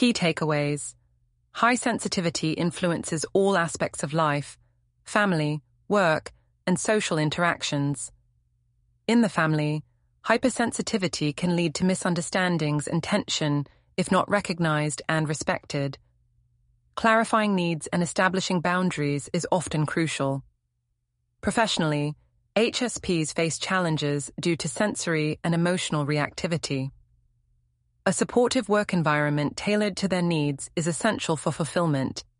Key takeaways. High sensitivity influences all aspects of life, family, work, and social interactions. In the family, hypersensitivity can lead to misunderstandings and tension if not recognized and respected. Clarifying needs and establishing boundaries is often crucial. Professionally, HSPs face challenges due to sensory and emotional reactivity. A supportive work environment tailored to their needs is essential for fulfillment,